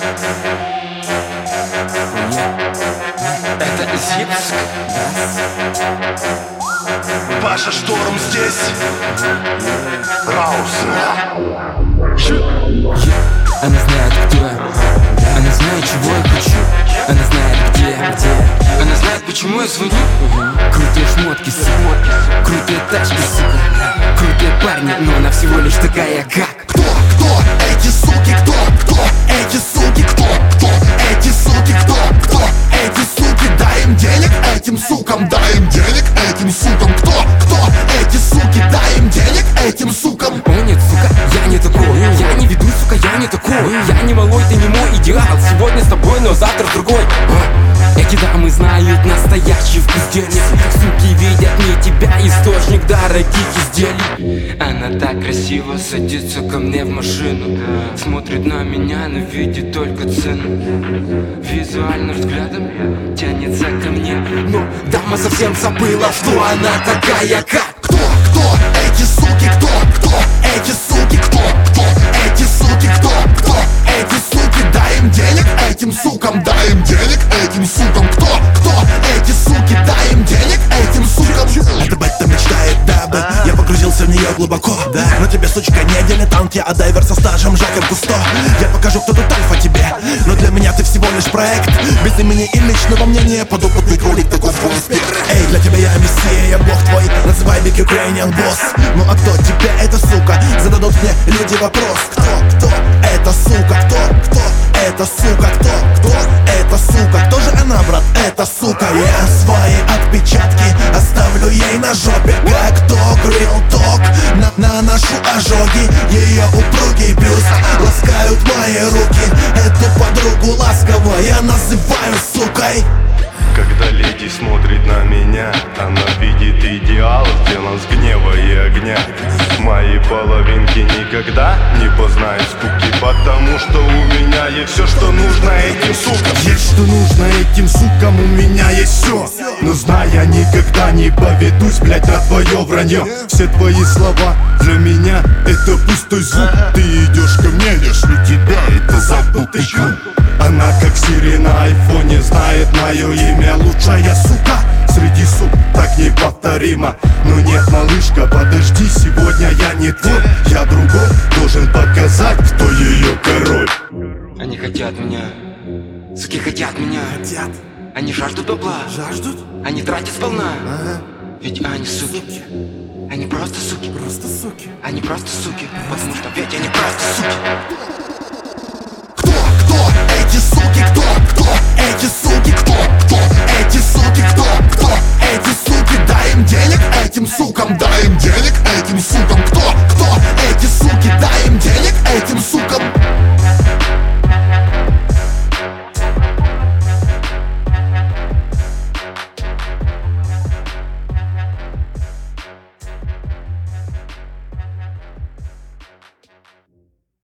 Это из Египта. Паша Шторм здесь. Раус. Она знает, кто я. Она знает, чего я хочу. Она знает, где. Она знает, почему я звоню. Крутые шмотки, сука. Крутые тачки, сука. Крутые парни, но она всего лишь такая, как. Кто эти суки? Кто эти суки? Кто эти суки? Кто эти суки? Дай им денег этим сукам. Дай им денег этим сукам. Кто эти суки? Дай им денег этим сукам. О нет, сука, я не такой. Я не веду, сука, я не такой. Я не малой, ты не мой идеал. Сегодня с тобой, но завтра с другой. Эти дамы знают настоящий вкус денег. Суки видят не тебя, источник дорогих изделий. Она так красиво садится ко мне в машину. Смотрит на меня, но видит только цену. Визуально взглядом тянется ко мне. Но дама совсем забыла, что она такая, как. Кто эти суки? Кто эти суки? Кто эти суки? Кто эти суки? Дай им денег этим сукам. Дай им денег этим сукам. Кто эти суки? Дай им денег этим сукам. Это бета мечтает дабы. Я погрузился в нее глубоко, да. Но тебе, сучка, не дилетант. Я дайвер со стажем Жаком Кусто. Я покажу, кто тут альфа тебе. Но для меня ты всего лишь проект. Без имени и личного мнения. Подопытный кролик, такой свой успех. Эй, для тебя я мессия, я бог твой. Называй Big Ukrainian Boss. Ну а кто тебе эта сука? Зададут мне люди вопрос. Кто эта сука? Кто эта сука? Кто эта сука? Кто же она, брат? Эта сука. Я свои отпечатки оставлю ей на жопе. Как ток, real talk. Наношу ожоги. Ее упругий бюст ласкают мои руки. Эту подругу ласково я называю сукой. Когда леди смотрит на меня, она видит идеал, сделан с гнева и огня. Мои половинки никогда не познают скуки, потому что у меня есть все, что нужно этим сукам. Есть что нужно этим сукам, у меня есть все. Но зная, никогда не поведусь, блять, на твое вранье. Все твои слова для меня это пустой звук. Ты идешь ко мне, если тебя это замкнутый круг. Она как Сири на айфоне знает мое имя. Лучшая сука среди сук, так неповторима. Но нет, малышка, подожди, сегодня я не твой. Я другой, должен показать, кто ее король. Они хотят меня. Суки хотят меня. Хотят. Они жаждут бабла. Жаждут? Они тратят сполна. Ведь они суки. Они просто суки. Просто суки. Они просто суки. Потому что ведь они просто суки.